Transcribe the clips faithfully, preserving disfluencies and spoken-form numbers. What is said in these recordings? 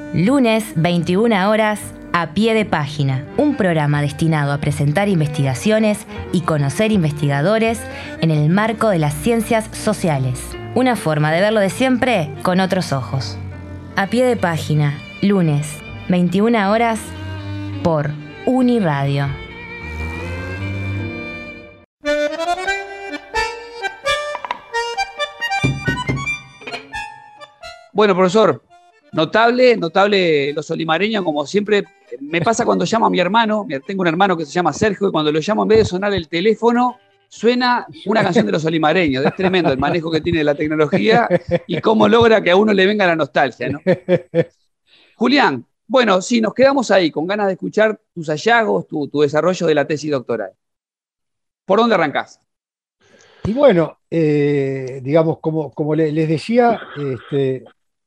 Lunes, veintiuna horas, A Pie de Página, un programa destinado a presentar investigaciones y conocer investigadores en el marco de las ciencias sociales. Una forma de verlo de siempre con otros ojos. A Pie de Página, lunes, veintiuna horas, por Uniradio. Bueno, profesor, notable, notable los olimareños, como siempre. Me pasa cuando llamo a mi hermano, tengo un hermano que se llama Sergio, y cuando lo llamo, en vez de sonar el teléfono, suena una canción de los olimareños. Es tremendo el manejo que tiene de la tecnología y cómo logra que a uno le venga la nostalgia, ¿no? Julián, bueno, sí, nos quedamos ahí, con ganas de escuchar tus hallazgos, tu, tu desarrollo de la tesis doctoral. ¿Por dónde arrancás? Y bueno, eh, digamos, como, como les decía, este,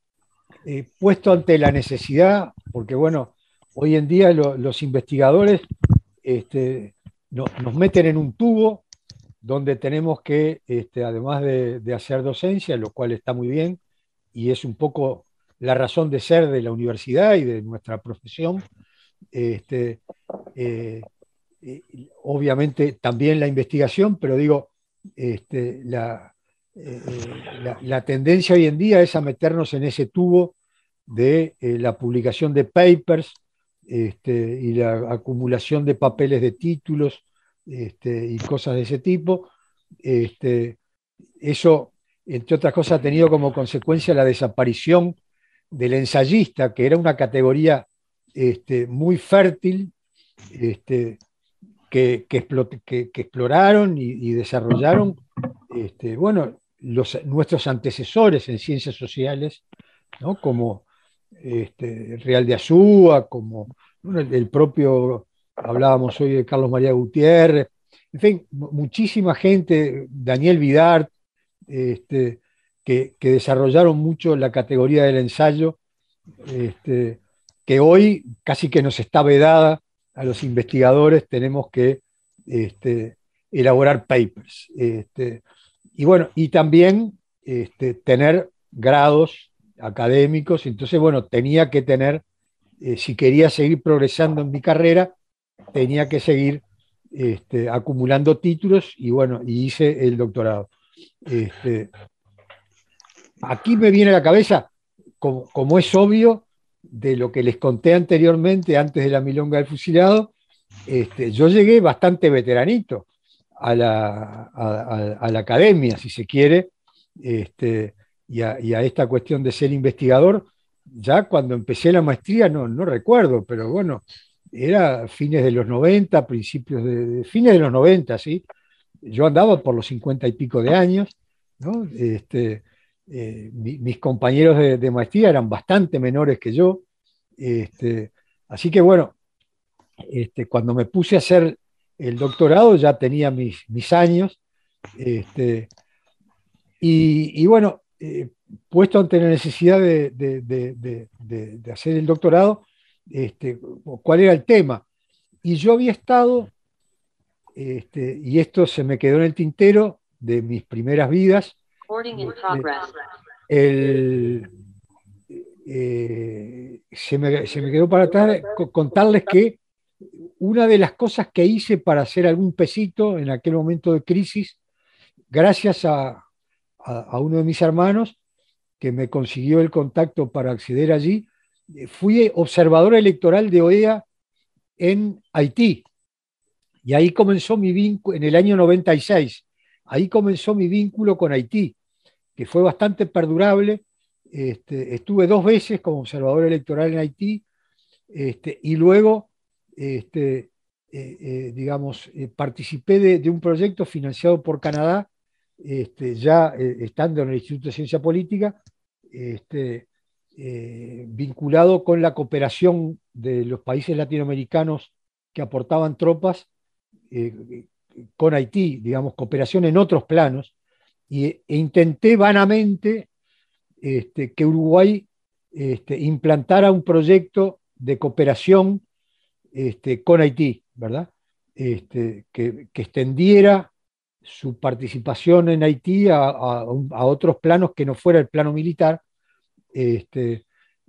eh, puesto ante la necesidad, porque bueno, hoy en día lo, los investigadores este, no, nos meten en un tubo donde tenemos que, este, además de, de hacer docencia, lo cual está muy bien, y es un poco la razón de ser de la universidad y de nuestra profesión, este, eh, eh, obviamente también la investigación, pero digo, este, la, eh, la, la, tendencia hoy en día es a meternos en ese tubo de eh, la publicación de papers este, y la acumulación de papeles de títulos este, y cosas de ese tipo. Este, eso, entre otras cosas, ha tenido como consecuencia la desaparición del ensayista, que era una categoría este, muy fértil, este, que, que, que, que, exploraron y, y desarrollaron este, bueno, los, nuestros antecesores en ciencias sociales, ¿no? Como este, Real de Azúa, como bueno, el, el propio, hablábamos hoy de Carlos María Gutiérrez, en fin, muchísima gente, Daniel Vidart, este, que, que desarrollaron mucho la categoría del ensayo, este, que hoy casi que nos está vedada a los investigadores, tenemos que este, elaborar papers. Este, y bueno, y también este, tener grados académicos, entonces bueno, tenía que tener, eh, si quería seguir progresando en mi carrera, tenía que seguir este, acumulando títulos y bueno, y hice el doctorado. Este, aquí me viene a la cabeza, como, como es obvio, de lo que les conté anteriormente, antes de la milonga del fusilado, este, yo llegué bastante veteranito a la, a, a, a la academia, si se quiere, este, y, a, y a esta cuestión de ser investigador. Ya cuando empecé la maestría, no, no recuerdo, pero bueno, era fines de los noventa, principios de, de fines de los noventa, ¿sí? Yo andaba por los cincuenta y pico de años, ¿no? Este, eh, mi, mis compañeros de, de, maestría eran bastante menores que yo, este, así que bueno, este, cuando me puse a hacer el doctorado ya tenía mis, mis años, este, y, y, bueno, eh, puesto ante la necesidad de, de, de, de hacer el doctorado, este, ¿cuál era el tema? Y yo había estado, este, y esto se me quedó en el tintero de mis primeras vidas, el, eh, se, me, se me quedó para atrás contarles que una de las cosas que hice para hacer algún pesito en aquel momento de crisis, gracias a, a, a uno de mis hermanos que me consiguió el contacto para acceder allí, fui observador electoral de O E A en Haití. Y ahí comenzó mi vínculo, en el año noventa y seis, ahí comenzó mi vínculo con Haití, que fue bastante perdurable. Este, estuve dos veces como observador electoral en Haití, este, y luego, este, eh, eh, digamos, eh, participé de, de, un proyecto financiado por Canadá, este, ya eh, estando en el Instituto de Ciencia Política, este, eh, vinculado con la cooperación de los países latinoamericanos que aportaban tropas eh, con Haití, digamos, cooperación en otros planos, y, e intenté vanamente este, que Uruguay este, implantara un proyecto de cooperación este, con Haití, ¿verdad? Este, que, que, extendiera su participación en Haití a, a, a, otros planos que no fuera el plano militar. Este,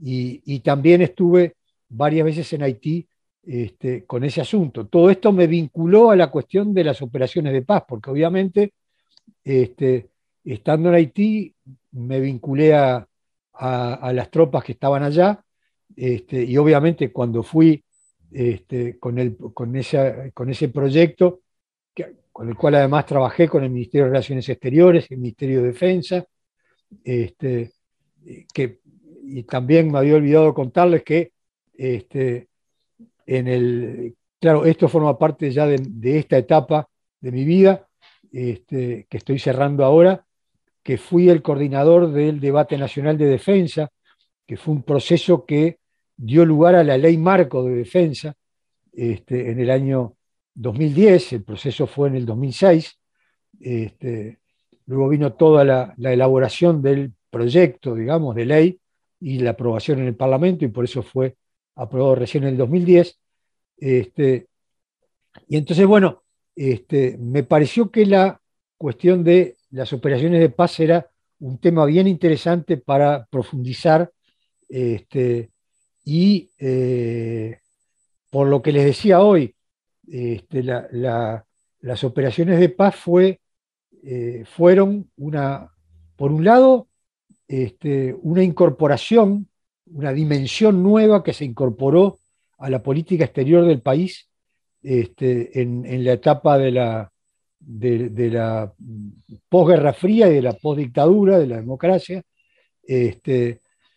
y, y también estuve varias veces en Haití este, con ese asunto. Todo esto me vinculó a la cuestión de las operaciones de paz, porque obviamente, este, estando en Haití, me vinculé a, a, a las tropas que estaban allá, este, y obviamente cuando fui este, con, el, con, esa, con ese proyecto, que, con el cual además trabajé con el Ministerio de Relaciones Exteriores, el Ministerio de Defensa, este, que, y también me había olvidado contarles que este, en el, claro, esto forma parte ya de, de esta etapa de mi vida, este, que estoy cerrando ahora, que fui el coordinador del debate nacional de defensa, que fue un proceso que dio lugar a la ley marco de defensa este, en el año dos mil diez, el proceso fue en el dos mil seis, este, luego vino toda la, la elaboración del proyecto, digamos, de ley y la aprobación en el Parlamento, y por eso fue aprobado recién en el dos mil diez. Este, y entonces, bueno, este, me pareció que la cuestión de las operaciones de paz era un tema bien interesante para profundizar, este, y eh, por lo que les decía hoy, este, la, la, las operaciones de paz fue, eh, fueron una, por un lado, este, una incorporación, una dimensión nueva que se incorporó a la política exterior del país este, en, en, la etapa de la, de, de la posguerra fría y de la posdictadura, de la democracia, este,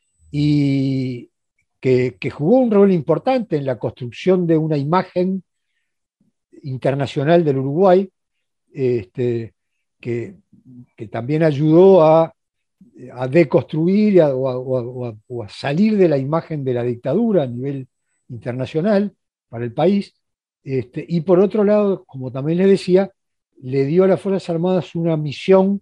y que, que jugó un rol importante en la construcción de una imagen internacional del Uruguay, este, que, que también ayudó a, a deconstruir a, o, a, o, a, o a salir de la imagen de la dictadura a nivel internacional para el país. Este, y por otro lado, como también les decía, le dio a las Fuerzas Armadas una misión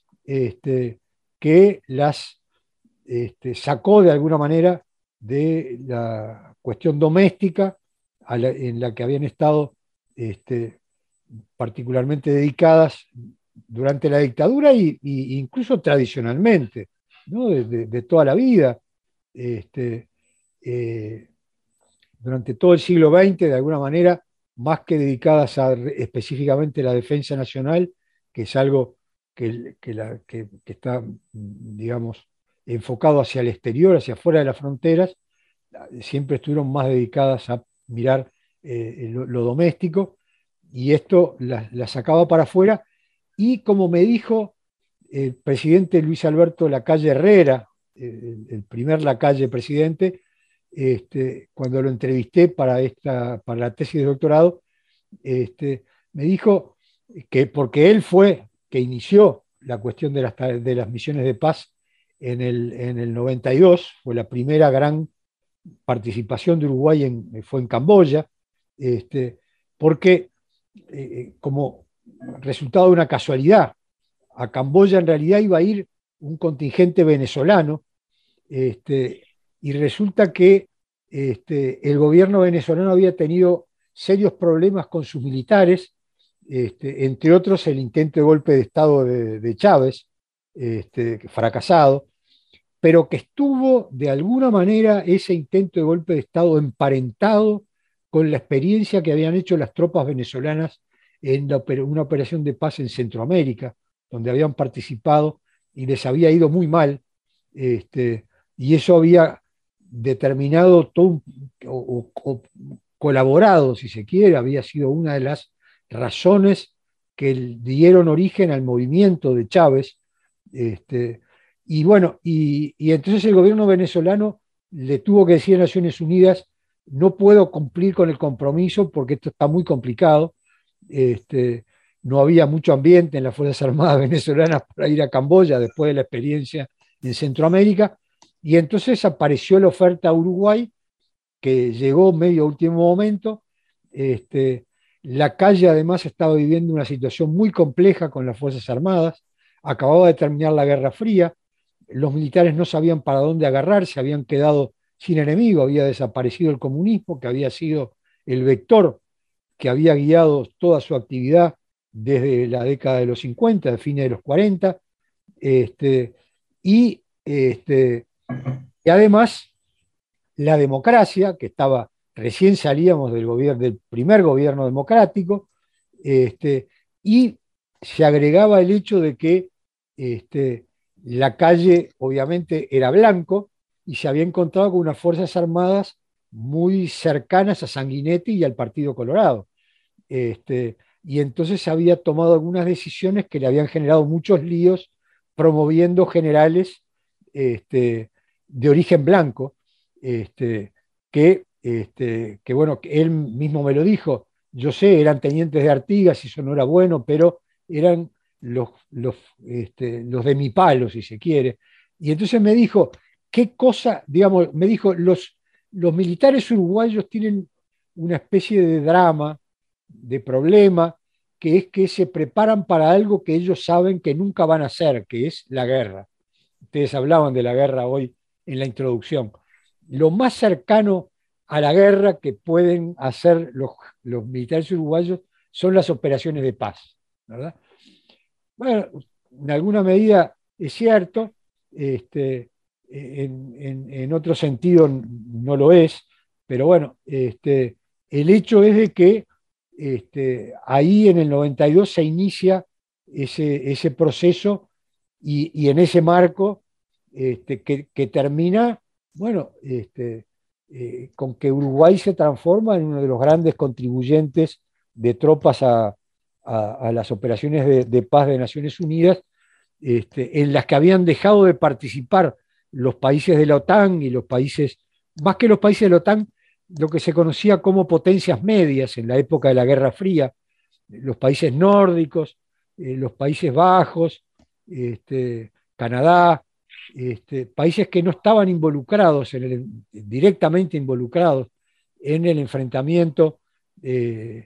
este, que las este, sacó de alguna manera de la cuestión doméstica a la, en la que habían estado este, particularmente dedicadas durante la dictadura y, y incluso tradicionalmente, ¿no? de, de, de, toda la vida. Este, eh, durante todo el siglo veinte, de alguna manera, más que dedicadas a específicamente la defensa nacional, que es algo que, que, la, que, que está, digamos, enfocado hacia el exterior, hacia afuera de las fronteras, siempre estuvieron más dedicadas a mirar eh, lo, lo doméstico, y esto la, la sacaba para afuera. Y como me dijo el presidente Luis Alberto Lacalle Herrera, el, el primer Lacalle presidente, este, cuando lo entrevisté para, esta, para la tesis de doctorado, este, me dijo que porque él fue que inició la cuestión de las, de las misiones de paz en el, en el noventa y dos, fue la primera gran participación de Uruguay en, fue en Camboya, este, porque eh, como resultado de una casualidad, a Camboya en realidad iba a ir un contingente venezolano, este, y resulta que este, el gobierno venezolano había tenido serios problemas con sus militares, este, entre otros el intento de golpe de Estado de, de Chávez, este, fracasado, pero que estuvo de alguna manera ese intento de golpe de Estado emparentado con la experiencia que habían hecho las tropas venezolanas en la, una operación de paz en Centroamérica, donde habían participado y les había ido muy mal, este, y eso había determinado todo, o, o colaborado, si se quiere, había sido una de las razones que dieron origen al movimiento de Chávez. Este, y bueno, y, y entonces el gobierno venezolano le tuvo que decir a Naciones Unidas: no puedo cumplir con el compromiso porque esto está muy complicado. Este, no había mucho ambiente en las Fuerzas Armadas venezolanas para ir a Camboya después de la experiencia en Centroamérica, y entonces apareció la oferta a Uruguay, que llegó medio último momento. Este, la calle además estaba viviendo una situación muy compleja con las Fuerzas Armadas, acababa de terminar la Guerra Fría, los militares no sabían para dónde agarrarse, habían quedado sin enemigo, había desaparecido el comunismo, que había sido el vector que había guiado toda su actividad desde la década de los cincuenta, de fines de los cuarenta, este, y, este, y además la democracia, que estaba, recién salíamos del, gobierno, del primer gobierno democrático, este, y se agregaba el hecho de que este, la calle obviamente era blanco y se había encontrado con unas Fuerzas Armadas muy cercanas a Sanguinetti y al Partido Colorado. Este, y entonces había tomado algunas decisiones que le habían generado muchos líos promoviendo generales este, de origen blanco, este, que, este, que, bueno, que él mismo me lo dijo, yo sé, eran tenientes de Artigas y eso no era bueno, pero eran los, los, este, los de mi palo, si se quiere. Y entonces me dijo, ¿qué cosa? Digamos, me dijo, los, los militares uruguayos tienen una especie de drama, de problema, que es que se preparan para algo que ellos saben que nunca van a hacer, que es la guerra. Ustedes hablaban de la guerra hoy en la introducción. Lo más cercano a la guerra que pueden hacer los, los militares uruguayos son las operaciones de paz, ¿verdad? Bueno, en alguna medida es cierto, este, en, en, en otro sentido no lo es, pero bueno, este, el hecho es de que este, ahí en el noventa y dos se inicia ese, ese proceso y, y, en ese marco este, que, que, termina, bueno, este, eh, con que Uruguay se transforma en uno de los grandes contribuyentes de tropas a, a, a las operaciones de, de paz de Naciones Unidas, este, en las que habían dejado de participar los países de la OTAN y los países, más que los países de la OTAN, lo que se conocía como potencias medias en la época de la Guerra Fría, los países nórdicos, eh, los Países Bajos, este, Canadá, este, países que no estaban involucrados, en el, directamente involucrados en el enfrentamiento eh,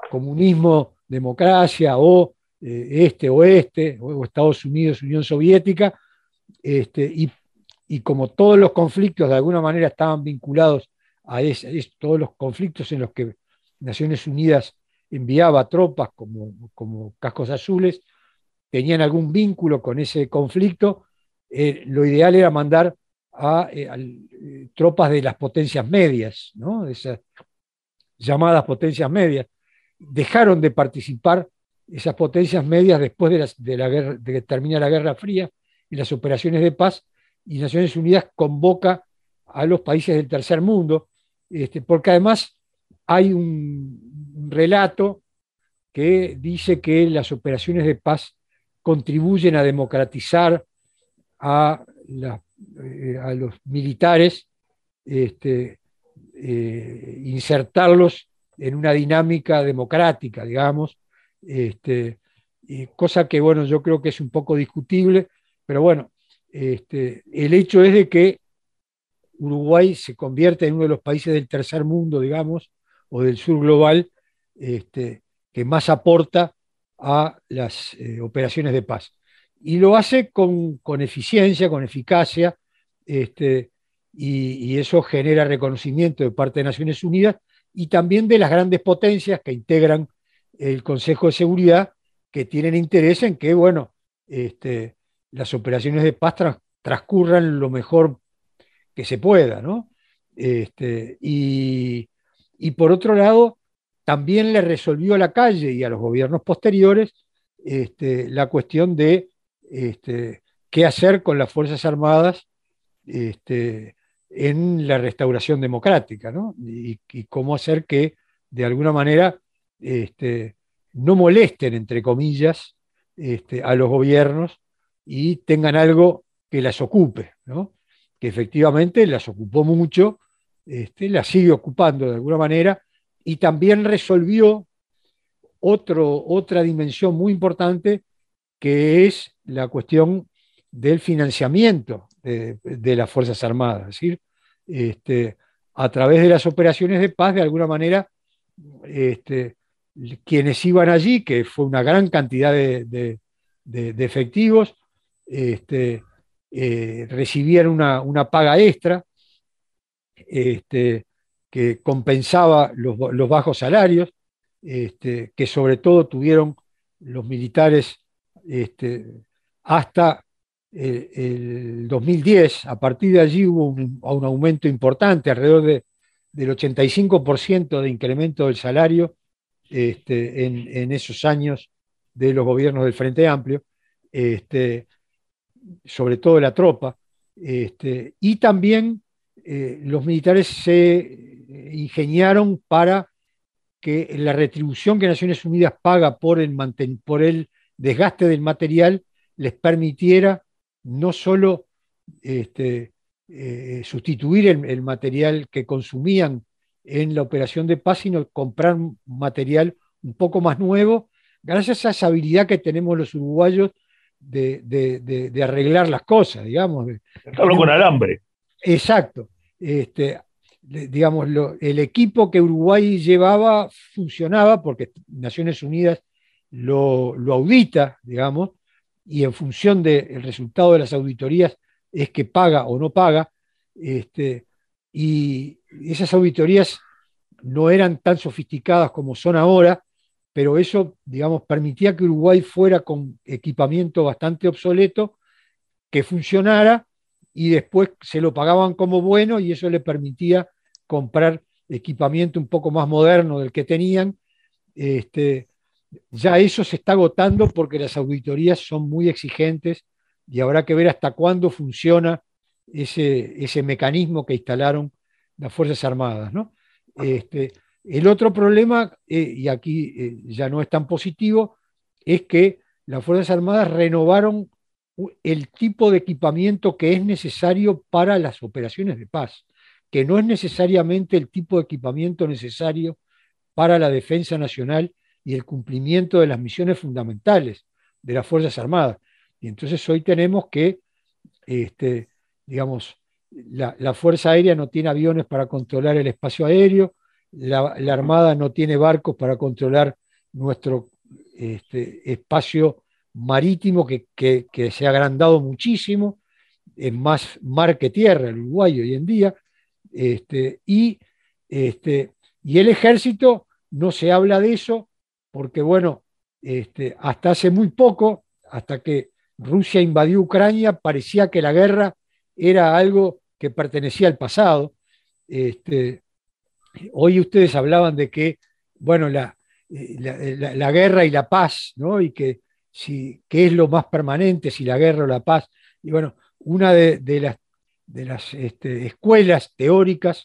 comunismo-democracia o eh, este-oeste, o Estados Unidos-Unión Soviética, este, y, y como todos los conflictos de alguna manera estaban vinculados a ese, a todos los conflictos en los que Naciones Unidas enviaba tropas como, como cascos azules, tenían algún vínculo con ese conflicto, eh, lo ideal era mandar a, eh, a eh, tropas de las potencias medias, ¿no? Esas llamadas potencias medias. Dejaron de participar esas potencias medias después de, las, de, la guerra, de que termina la Guerra Fría y las operaciones de paz, y Naciones Unidas convoca a los países del tercer mundo, este, porque además hay un, un relato que dice que las operaciones de paz contribuyen a democratizar a, la, eh, a los militares, este, eh, insertarlos en una dinámica democrática, digamos, este, y cosa que, bueno, yo creo que es un poco discutible, pero bueno, este, el hecho es de que Uruguay se convierte en uno de los países del tercer mundo, digamos, o del sur global, este, que más aporta a las eh, operaciones de paz. Y lo hace con, con eficiencia, con eficacia, este, y, y eso genera reconocimiento de parte de Naciones Unidas y también de las grandes potencias que integran el Consejo de Seguridad, que tienen interés en que, bueno, este, las operaciones de paz trans, transcurran lo mejor que se pueda, ¿no? Este, y, y por otro lado, también le resolvió a la calle y a los gobiernos posteriores este, la cuestión de este, qué hacer con las Fuerzas Armadas este, en la restauración democrática, ¿no? Y, y cómo hacer que, de alguna manera, este, no molesten, entre comillas, este, a los gobiernos y tengan algo que las ocupe, ¿no? Que efectivamente las ocupó mucho, este, las sigue ocupando de alguna manera, y también resolvió otro, otra dimensión muy importante, que es la cuestión del financiamiento de, de las Fuerzas Armadas. Es decir, este, a través de las operaciones de paz, de alguna manera, este, quienes iban allí, que fue una gran cantidad de, de, de, de efectivos, este, eh, recibían una, una paga extra este, que compensaba los, los bajos salarios, este, que sobre todo tuvieron los militares este, hasta el, el dos mil diez. A partir de allí hubo un, un aumento importante, alrededor de, del ochenta y cinco por ciento de incremento del salario este, en, en esos años de los gobiernos del Frente Amplio, este, sobre todo de la tropa. Este, y también eh, los militares se ingeniaron para que la retribución que Naciones Unidas paga por el, manten por el desgaste del material les permitiera no solo este, eh, sustituir el, el material que consumían en la operación de paz, sino comprar material un poco más nuevo, gracias a esa habilidad que tenemos los uruguayos de, de, de, de arreglar las cosas, digamos. Hablo con alambre. Exacto. Este, digamos, lo, el equipo que Uruguay llevaba funcionaba porque Naciones Unidas lo, lo audita, digamos, y en función del resultado de las auditorías es que paga o no paga, este, y esas auditorías no eran tan sofisticadas como son ahora, pero eso, digamos, permitía que Uruguay fuera con equipamiento bastante obsoleto, que funcionara, y después se lo pagaban como bueno y eso le permitía comprar equipamiento un poco más moderno del que tenían. Este, ya eso se está agotando porque las auditorías son muy exigentes y habrá que ver hasta cuándo funciona ese, ese mecanismo que instalaron las Fuerzas Armadas, ¿no? Este, el otro problema, eh, y aquí eh, ya no es tan positivo, es que las Fuerzas Armadas renovaron el tipo de equipamiento que es necesario para las operaciones de paz, que no es necesariamente el tipo de equipamiento necesario para la defensa nacional y el cumplimiento de las misiones fundamentales de las Fuerzas Armadas. Y entonces hoy tenemos que, este, digamos, la, la Fuerza Aérea no tiene aviones para controlar el espacio aéreo, la, la Armada no tiene barcos para controlar nuestro este, espacio marítimo que, que, que se ha agrandado muchísimo, es más mar que tierra el Uruguay hoy en día, este, y, este, y el ejército no se habla de eso porque, bueno, este, hasta hace muy poco, hasta que Rusia invadió Ucrania, parecía que la guerra era algo que pertenecía al pasado. Este, hoy ustedes hablaban de que, bueno, la, la, la, la guerra y la paz, ¿no? Y que si, qué es lo más permanente, si la guerra o la paz. Y bueno, una de, de las, de las este, escuelas teóricas,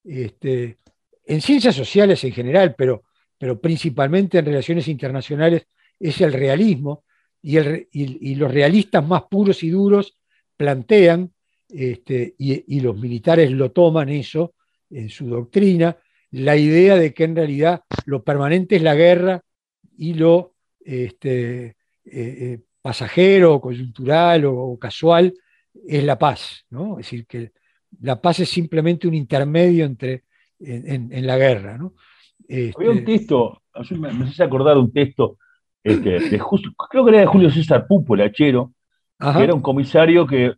este, en ciencias sociales en general, pero, pero principalmente en relaciones internacionales, es el realismo, y, el, y, y los realistas más puros y duros plantean, este, y, y los militares lo toman eso en su doctrina, la idea de que en realidad lo permanente es la guerra y lo este, eh, eh, pasajero, coyuntural o, o casual es la paz, ¿no? Es decir, que la paz es simplemente un intermedio entre, en, en, en la guerra, ¿no? Este, Había un texto, me, me hace acordar un texto, este, de justo, creo que era de Julio César Pupo, el hachero, ajá, que era un comisario que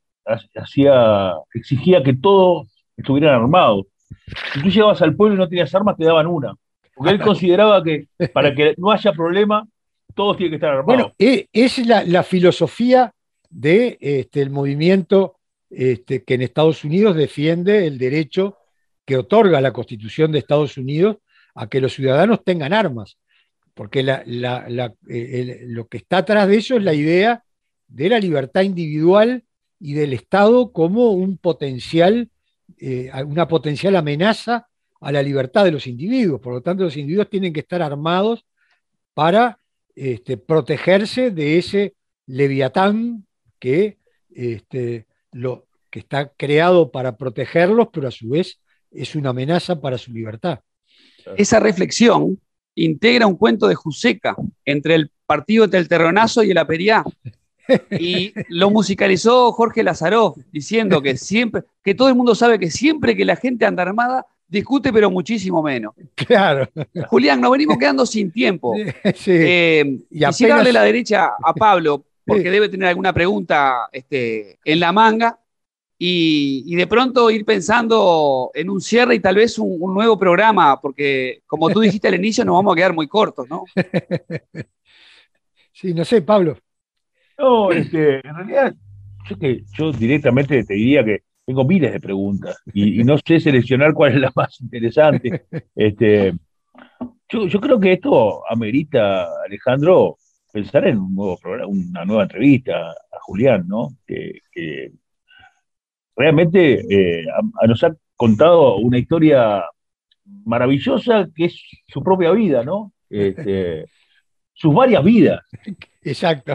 hacía, exigía que todos estuvieran armados. Si tú llegabas al pueblo y no tenías armas, te daban una. Porque él consideraba que para que no haya problema, todos tienen que estar armados. Bueno, es la, la filosofía del de, este, movimiento este, que en Estados Unidos defiende el derecho que otorga la Constitución de Estados Unidos a que los ciudadanos tengan armas. Porque la, la, la, eh, el, lo que está atrás de eso es la idea de la libertad individual y del Estado como un potencial, eh, una potencial amenaza a la libertad de los individuos. Por lo tanto, los individuos tienen que estar armados para este, protegerse de ese leviatán que, este, lo, que está creado para protegerlos, pero a su vez es una amenaza para su libertad. Esa reflexión integra un cuento de Juseca entre el partido del Terronazo y el Aperiá. Y lo musicalizó Jorge Lazaroff, diciendo que siempre, que todo el mundo sabe que siempre que la gente anda armada, discute, pero muchísimo menos. Claro. Julián, nos venimos quedando sin tiempo. Sí. Eh, y quisiera apenas... darle la derecha a Pablo, porque sí, debe tener alguna pregunta este, en la manga, y, y de pronto ir pensando en un cierre y tal vez un, un nuevo programa, porque como tú dijiste al inicio, nos vamos a quedar muy cortos, ¿no? Sí, no sé, Pablo. No, este, en realidad yo, que, yo directamente te diría que tengo miles de preguntas y, y no sé seleccionar cuál es la más interesante. Este, yo, yo creo que esto amerita, Alejandro, pensar en un nuevo programa, una nueva entrevista a Julián, ¿no? Que, que realmente eh, a- a nos ha contado una historia maravillosa que es su propia vida, ¿no? Este, sus varias vidas. Exacto.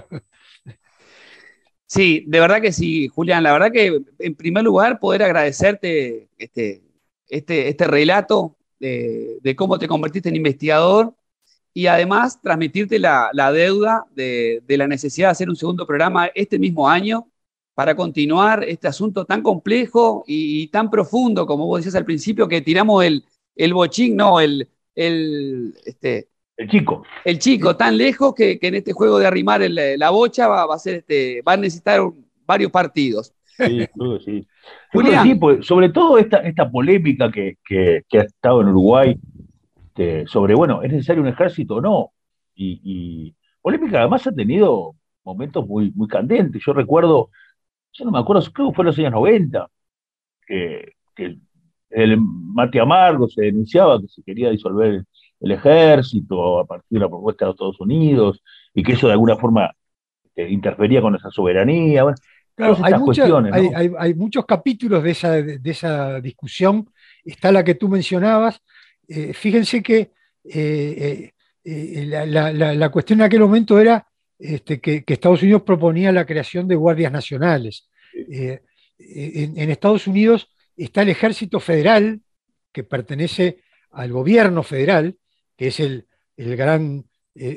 Sí, de verdad que sí, Julián. La verdad que, en primer lugar, poder agradecerte este, este, este relato de, de cómo te convertiste en investigador y además transmitirte la, la deuda de, de la necesidad de hacer un segundo programa este mismo año para continuar este asunto tan complejo y, y tan profundo, como vos decías al principio, que tiramos el, el bochín, no, el, el, este, El chico. el chico tan lejos que, que en este juego de arrimar el- la bocha va, va a ser este, va a necesitar un- varios partidos. Sí, creo que sí. Yo creo que sí, Julián, pues, sobre todo esta, esta polémica que, que, que ha estado en Uruguay este, sobre, bueno, ¿es necesario un ejército o no? Y, y polémica además ha tenido momentos muy, muy candentes. Yo recuerdo, yo no me acuerdo, creo que fue en los años noventa, que, que el Mate Amargo se denunciaba que se quería disolver el ejército a partir de la propuesta de Estados Unidos y que eso de alguna forma este, interfería con esa soberanía. Bueno, Claro, todas hay, estas mucha- cuestiones, hay, ¿no? hay- hay muchos capítulos de esa, de esa discusión. Está la que tú mencionabas. Eh, fíjense que eh, eh, eh, la, la- la- la cuestión en aquel momento era este, que, que Estados Unidos proponía la creación de guardias nacionales. Eh, en, en Estados Unidos está el Ejército Federal, que pertenece al gobierno federal, que es el, el gran, eh,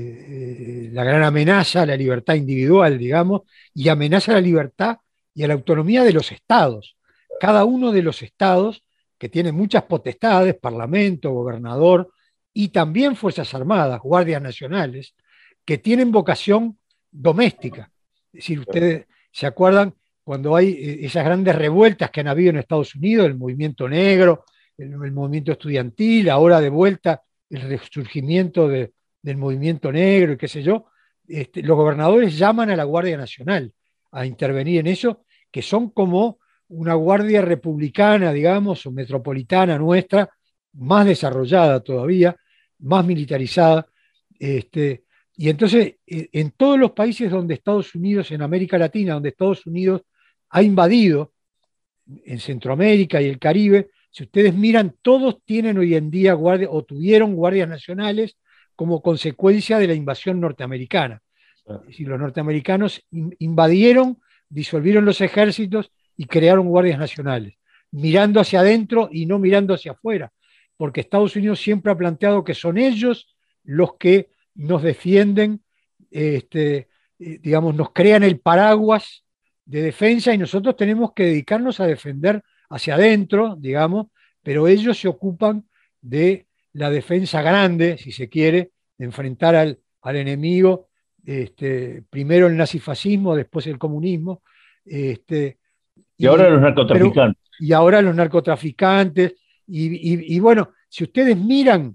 eh, eh, la gran amenaza a la libertad individual, digamos, y amenaza la libertad y a la autonomía de los estados. Cada uno de los estados, que tiene muchas potestades, parlamento, gobernador, y también Fuerzas Armadas, guardias nacionales, que tienen vocación doméstica. Es decir, ustedes se acuerdan cuando hay eh, esas grandes revueltas que han habido en Estados Unidos, el movimiento negro, el, el movimiento estudiantil, ahora de vuelta el resurgimiento de, del movimiento negro y qué sé yo, este, los gobernadores llaman a la Guardia Nacional a intervenir en eso, que son como una guardia republicana, digamos, o metropolitana nuestra, más desarrollada todavía, más militarizada. Este, y entonces, eh, en todos los países donde Estados Unidos, en América Latina, donde Estados Unidos ha invadido, en Centroamérica y el Caribe, si ustedes miran, todos tienen hoy en día guardia, o tuvieron guardias nacionales como consecuencia de la invasión norteamericana. Es decir, los norteamericanos invadieron, disolvieron los ejércitos y crearon guardias nacionales, mirando hacia adentro y no mirando hacia afuera, porque Estados Unidos siempre ha planteado que son ellos los que nos defienden, este, eh, digamos, nos crean el paraguas de defensa y nosotros tenemos que dedicarnos a defender hacia adentro, digamos, pero ellos se ocupan de la defensa grande, si se quiere, de enfrentar al, al enemigo, este, primero el nazifascismo, después el comunismo, este, Y ahora y, los pero, narcotraficantes. y ahora los narcotraficantes, y, y, y bueno, si ustedes miran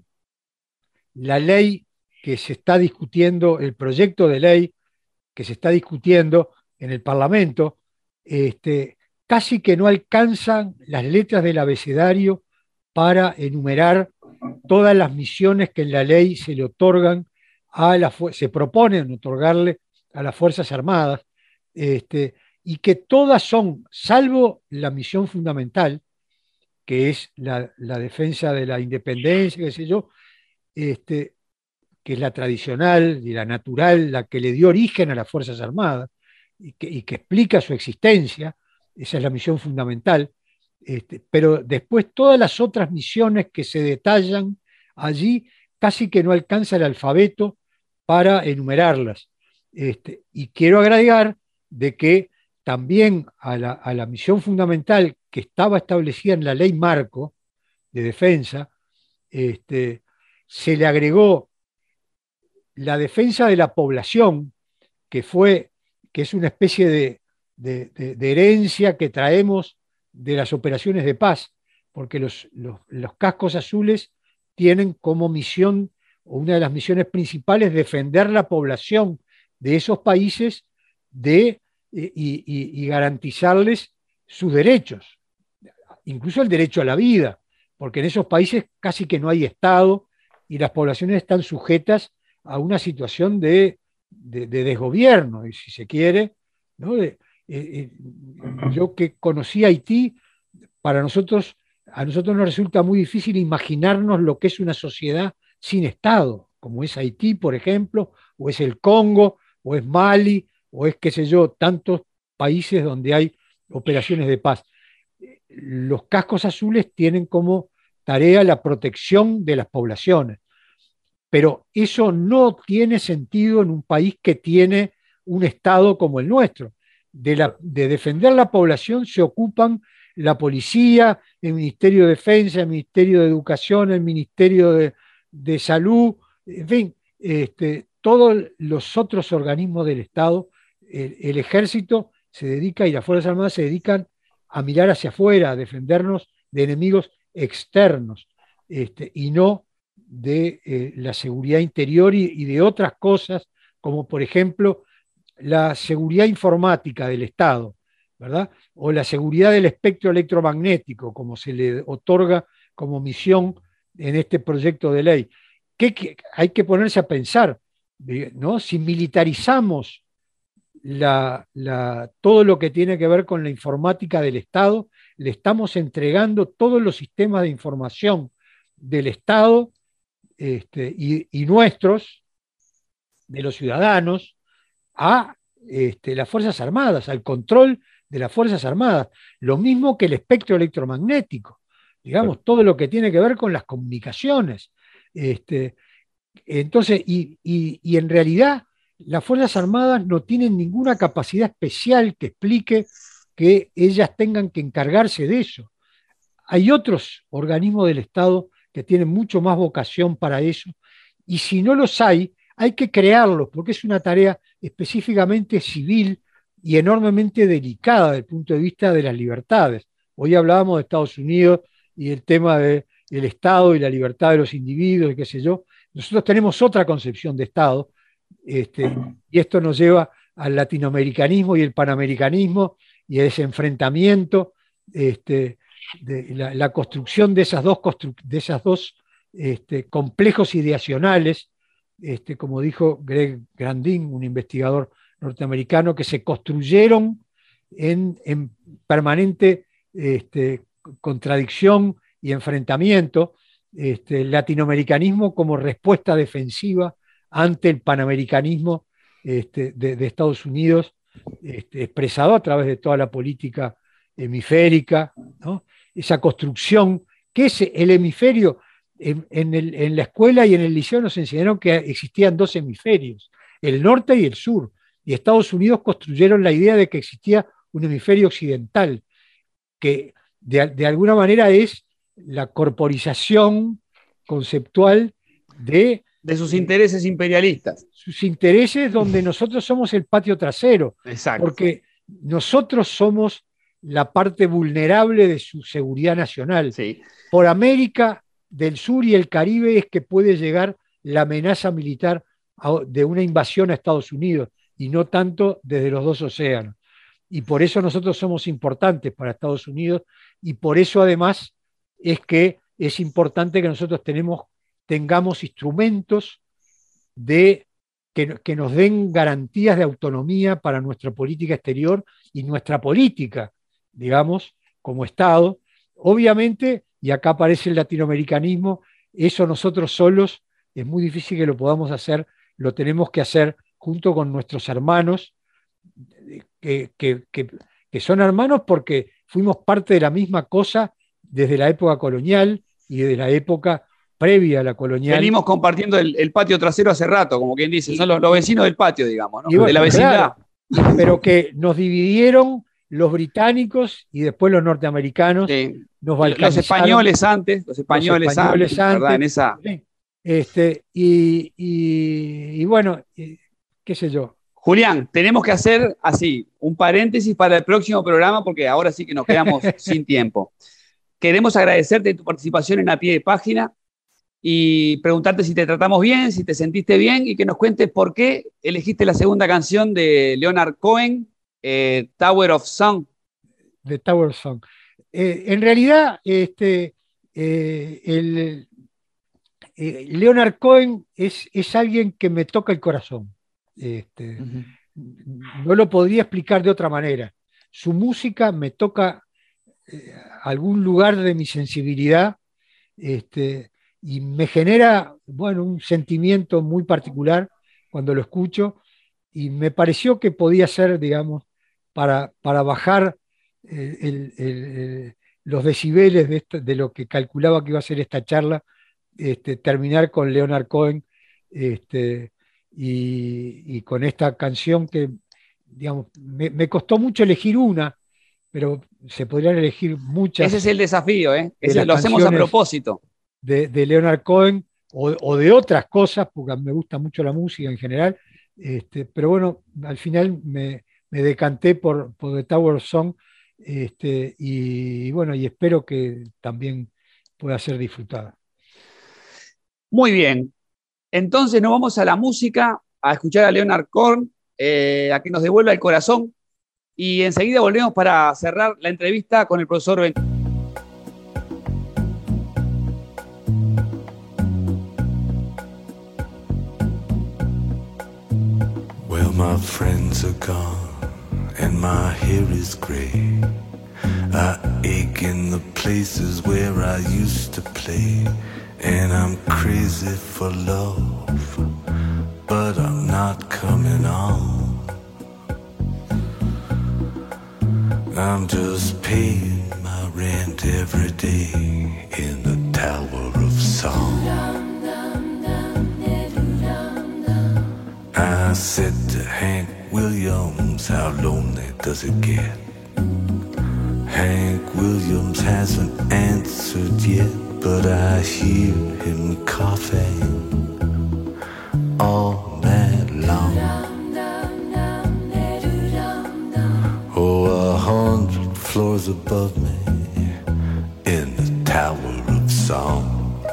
la ley que se está discutiendo, el proyecto de ley que se está discutiendo en el Parlamento, este, casi que no alcanzan las letras del abecedario para enumerar todas las misiones que en la ley se le otorgan a la se proponen otorgarle a las Fuerzas Armadas, este, y que todas son, salvo la misión fundamental, que es la, la defensa de la independencia, qué sé yo, este, que es la tradicional y la natural, la que le dio origen a las Fuerzas Armadas y que, y que explica su existencia, esa es la misión fundamental, este, pero después todas las otras misiones que se detallan allí casi que no alcanza el alfabeto para enumerarlas. Este, y quiero agregar de que también a la, a la misión fundamental que estaba establecida en la ley marco de defensa, este, se le agregó la defensa de la población, que fue, que es una especie de, de, de, de herencia que traemos de las operaciones de paz, porque los, los, los cascos azules tienen como misión, o una de las misiones principales, defender la población de esos países de y, y, y garantizarles sus derechos, incluso el derecho a la vida, porque en esos países casi que no hay Estado y las poblaciones están sujetas a una situación de, de, de desgobierno, y si se quiere, ¿no? De, eh, eh, yo que conocí Haití, para nosotros, a nosotros nos resulta muy difícil imaginarnos lo que es una sociedad sin Estado, como es Haití, por ejemplo, o es el Congo, o es Mali, o es, qué sé yo, tantos países donde hay operaciones de paz. Los cascos azules tienen como tarea la protección de las poblaciones, pero eso no tiene sentido en un país que tiene un Estado como el nuestro. De, la, de defender la población se ocupan la policía, el Ministerio de Defensa, el Ministerio de Educación, el Ministerio de, de Salud, en fin, este, todos los otros organismos del Estado. El, el Ejército se dedica y las Fuerzas Armadas se dedican a mirar hacia afuera, a defendernos de enemigos externos, este, y no de eh, la seguridad interior y, y de otras cosas, como por ejemplo la seguridad informática del Estado, ¿verdad? O la seguridad del espectro electromagnético, como se le otorga como misión en este proyecto de ley. ¿Qué, qué, hay que ponerse a pensar, ¿no? Si militarizamos la, la, todo lo que tiene que ver con la informática del Estado, le estamos entregando todos los sistemas de información del Estado este, y, y nuestros, de los ciudadanos, a este, las Fuerzas Armadas, al control de las Fuerzas Armadas, lo mismo que el espectro electromagnético, digamos, todo lo que tiene que ver con las comunicaciones. Este, entonces, y, y, y en realidad las Fuerzas Armadas no tienen ninguna capacidad especial que explique que ellas tengan que encargarse de eso. Hay otros organismos del Estado que tienen mucho más vocación para eso, y si no los hay, hay que crearlos, porque es una tarea específicamente civil y enormemente delicada desde el punto de vista de las libertades. Hoy hablábamos de Estados Unidos y el tema del Estado y la libertad de los individuos y qué sé yo. Nosotros tenemos otra concepción de Estado, este, y esto nos lleva al latinoamericanismo y el panamericanismo y a ese enfrentamiento, este, de la, la construcción de esas dos, constru de esas dos este, complejos ideacionales, este, como dijo Greg Grandin, un investigador norteamericano, que se construyeron en, en permanente este, contradicción y enfrentamiento, este, el latinoamericanismo como respuesta defensiva ante el panamericanismo este, de, de Estados Unidos, este, expresado a través de toda la política hemisférica, ¿no? Esa construcción, que es el hemisferio. En, en, el, en la escuela y en el liceo nos enseñaron que existían dos hemisferios, el norte y el sur, y Estados Unidos construyeron la idea de que existía un hemisferio occidental, que de, de alguna manera es la corporización conceptual de, de sus intereses imperialistas. Sus intereses, donde nosotros somos el patio trasero. Exacto. Porque nosotros somos la parte vulnerable de su seguridad nacional. Sí. Por América del Sur y el Caribe es que puede llegar la amenaza militar de una invasión a Estados Unidos, y no tanto desde los dos océanos. Y por eso nosotros somos importantes para Estados Unidos, y por eso además es que es importante que nosotros tenemos, tengamos instrumentos de, que, que nos den garantías de autonomía para nuestra política exterior y nuestra política, digamos, como Estado. Obviamente, y acá aparece el latinoamericanismo, eso nosotros solos es muy difícil que lo podamos hacer, lo tenemos que hacer junto con nuestros hermanos, que, que, que, que son hermanos porque fuimos parte de la misma cosa desde la época colonial y desde la época previa a la colonial. Venimos compartiendo el, el patio trasero hace rato, como quien dice, y, son los, los vecinos del patio, digamos, ¿no? Bueno, de la vecindad. Claro, pero que nos dividieron los británicos y después los norteamericanos. Sí. Nos los españoles antes, los españoles, los españoles antes, antes, ¿verdad? En esa... este, y, y, y bueno, qué sé yo. Julián, tenemos que hacer así, un paréntesis para el próximo programa, porque ahora sí que nos quedamos sin tiempo. Queremos agradecerte tu participación en A Pie de Página y preguntarte si te tratamos bien, si te sentiste bien, y que nos cuentes por qué elegiste la segunda canción de Leonard Cohen, eh, Tower of Song. The Tower of Song. Eh, en realidad, este, eh, el, eh, Leonard Cohen es, es alguien que me toca el corazón. Este, uh-huh. No lo podría explicar de otra manera. Su música me toca eh, algún lugar de mi sensibilidad, este, y me genera, bueno, un sentimiento muy particular cuando lo escucho, y me pareció que podía ser, digamos, para, para bajar el, el, el, los decibeles de, esto, de lo que calculaba que iba a ser esta charla, este, terminar con Leonard Cohen, este, y, y con esta canción que, digamos, me, me costó mucho elegir una, pero se podrían elegir muchas. Ese es el desafío, ¿eh? Ese lo hacemos a propósito. De, de Leonard Cohen o, o de otras cosas, porque me gusta mucho la música en general, este, pero bueno, al final me, me decanté por, por The Tower Song, este, y, y bueno, y espero que también pueda ser disfrutada. Muy bien, entonces nos vamos a la música, a escuchar a Leonard Cohen, eh, a que nos devuelva el corazón, y enseguida volvemos para cerrar la entrevista con el profesor Ben. Well, my friends are gone and my hair is gray. I ache in the places where I used to play, and I'm crazy for love, but I'm not coming on. I'm just paying my rent every day in the Tower of Song. I said to Hank Williams, how lonely does it get? Hank Williams hasn't answered yet, but I hear him coughing all night long. Oh, a hundred floors above me in the Tower of Song.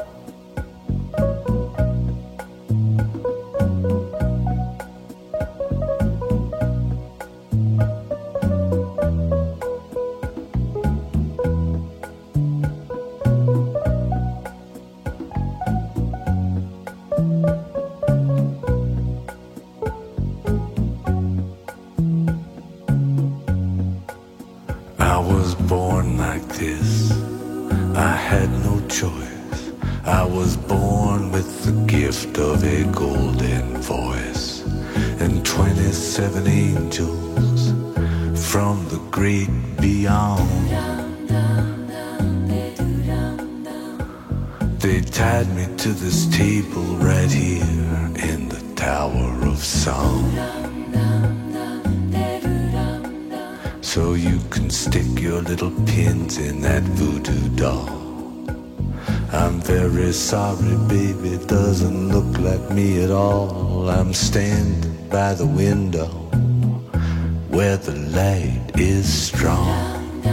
In that voodoo doll. I'm very sorry, baby, it doesn't look like me at all. I'm standing by the window where the light is strong.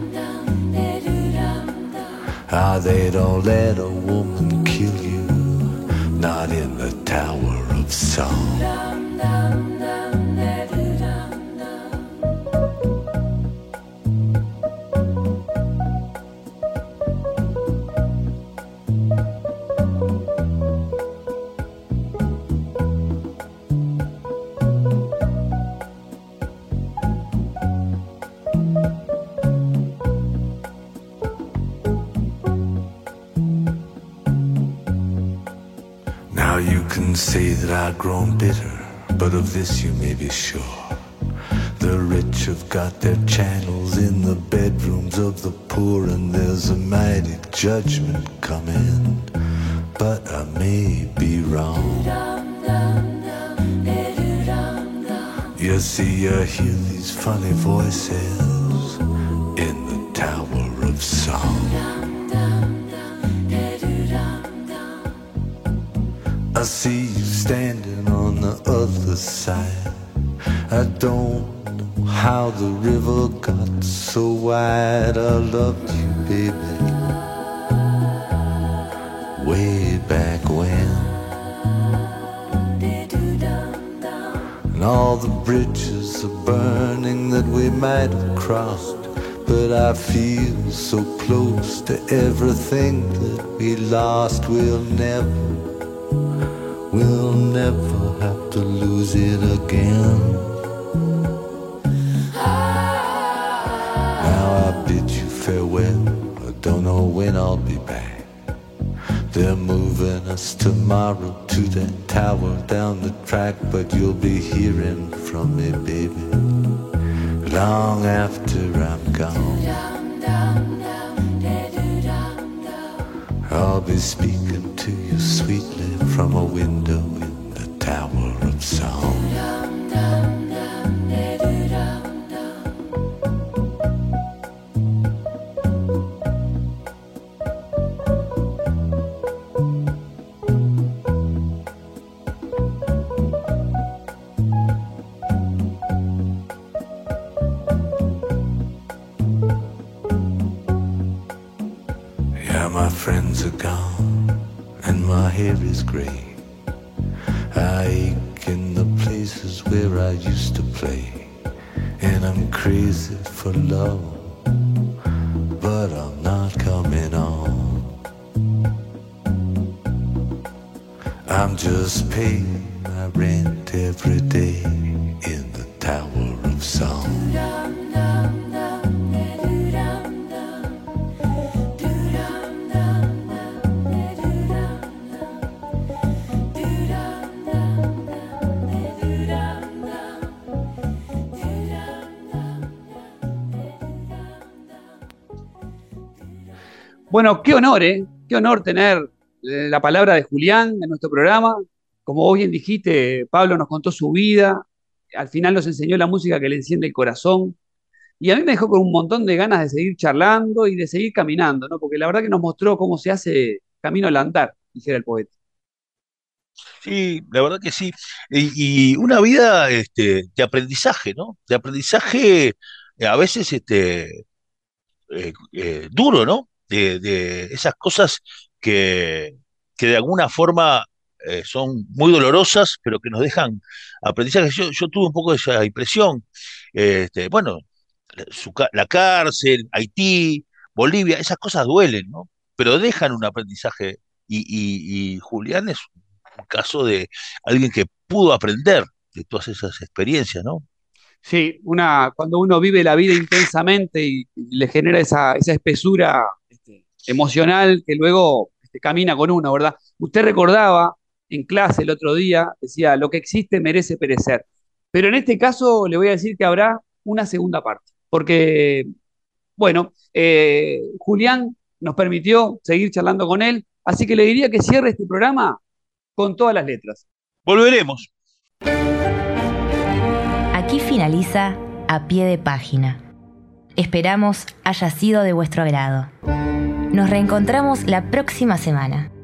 Ah, they don't let a woman kill you, not in the Tower of Song. Say that I've grown bitter, but of this you may be sure. The rich have got their channels in the bedrooms of the poor, and there's a mighty judgment coming, but I may be wrong. You see, you hear these funny voices in the Tower of Song. I see you standing on the other side. I don't know how the river got so wide. I loved you, baby, way back when. And all the bridges are burning that we might have crossed. But I feel so close to everything that we lost. We'll never, we'll never have to lose it again. Now I bid you farewell, I don't know when I'll be back. They're moving us tomorrow to that tower down the track, but you'll be hearing from me, baby, long after I'm gone. I'll be speaking to you sweetly from a window in the Tower of Song. My friends are gone and my hair is gray. I ache in the places where I used to play. And I'm crazy for love, but I'm not coming on. I'm just paying my rent every day in the Tower of Song. Bueno, qué honor, ¿eh? Qué honor tener la palabra de Julián en nuestro programa. Como vos bien dijiste, Pablo nos contó su vida, al final nos enseñó la música que le enciende el corazón, y a mí me dejó con un montón de ganas de seguir charlando y de seguir caminando, ¿no? Porque la verdad que nos mostró cómo se hace camino al andar, dijera el poeta. Sí, la verdad que sí. Y, y una vida este, de aprendizaje, ¿no? De aprendizaje eh, a veces este, eh, eh, duro, ¿no? De, de esas cosas que, que de alguna forma eh, son muy dolorosas, pero que nos dejan aprendizaje. Yo, yo tuve un poco de esa impresión. Este, bueno, la, su ca- la cárcel, Haití, Bolivia, esas cosas duelen, ¿no? Pero dejan un aprendizaje. Y, y, y Julián es un caso de alguien que pudo aprender de todas esas experiencias, ¿no? Sí, una, cuando uno vive la vida intensamente y, y le genera esa, esa espesura este, emocional que luego este, camina con uno, ¿verdad? Usted recordaba en clase el otro día, decía, lo que existe merece perecer. Pero en este caso le voy a decir que habrá una segunda parte, porque, bueno, eh, Julián nos permitió seguir charlando con él, así que le diría que cierre este programa con todas las letras. Volveremos. Aquí finaliza A Pie de Página. Esperamos haya sido de vuestro agrado. Nos reencontramos la próxima semana.